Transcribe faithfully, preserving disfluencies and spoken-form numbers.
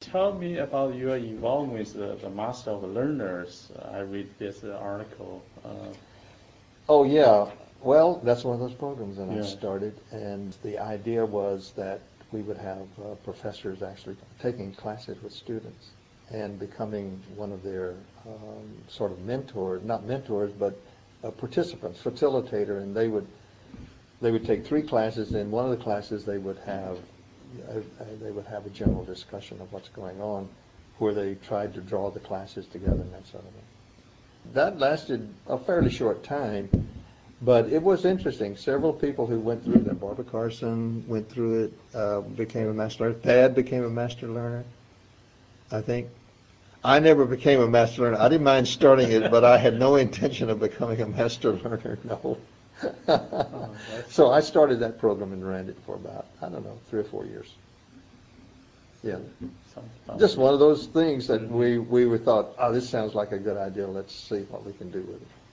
tell me about your involvement with the, the Master of Learners? I read this uh, article. Uh, oh yeah, well, that's one of those programs that yeah. I started, and the idea was that we would have uh, professors actually taking classes with students and becoming one of their um, sort of mentors, not mentors, but uh, participants, facilitator, and they would they would take three classes. In one of the classes, they would have uh, they would have a general discussion of what's going on, where they tried to draw the classes together and that sort of thing. That lasted a fairly short time, but it was interesting. Several people who went through that, Barbara Carson went through it, uh, became a master learner. Thad became a master learner, I think. I never became a master learner. I didn't mind starting it, but I had no intention of becoming a master learner, no. Oh, So I started that program and ran it for about, I don't know, three or four years. Yeah. Just one of those things that we, we were thought, oh, this sounds like a good idea. Let's see what we can do with it.